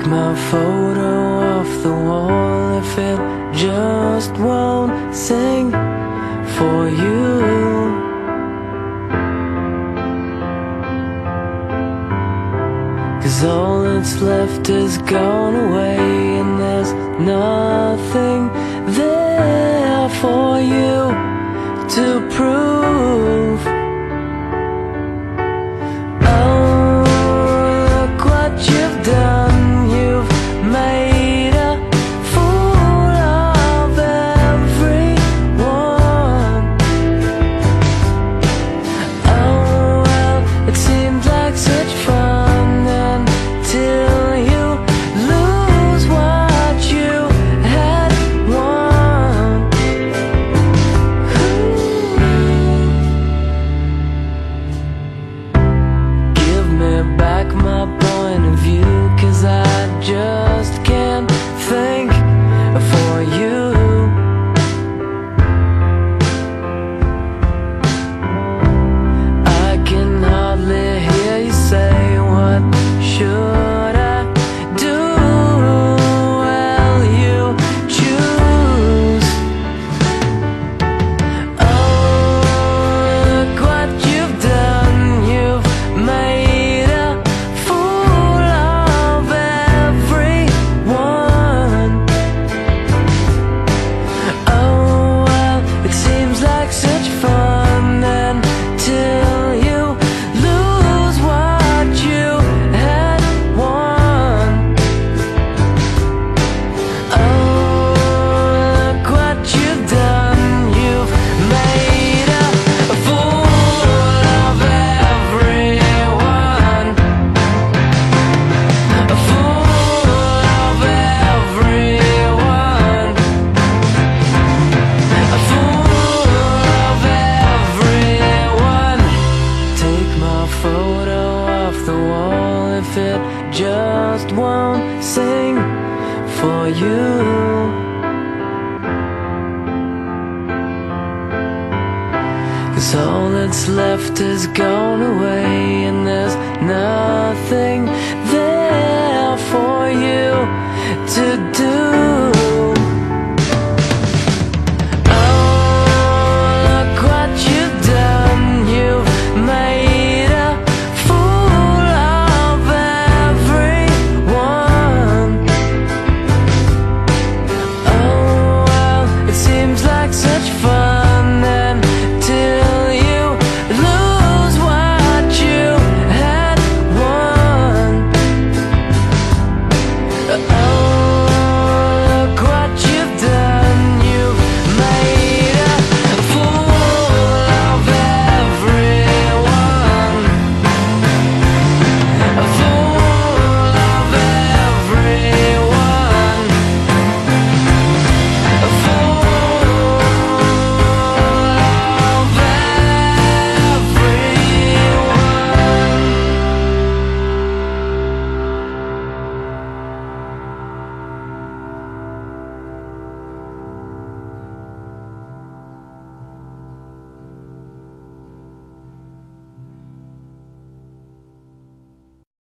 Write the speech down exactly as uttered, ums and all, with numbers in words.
my photo off the wall if it just won't sing for you. Cause all that's left is gone away, and there's nothing there for you to prove. Oh, look what you've done. You've made a fool of everyone. Oh, well, it seemed like such fun until you lose what you had won. Give me back my point of view, cause I just can't think for you. I can hardly hear you say, what should I do? Well, you choose. Oh, look what you've done. You've made a fool of everyone. Oh, well, it seems like such fun until you lose what you had won. Oh, look what you've done. You've made a fool of everyone. A fool of everyone. A fool of everyone. Take my photo off the wall if it just won't sing for you. Cause all that's left is gone away, and there's nothing there for you to do.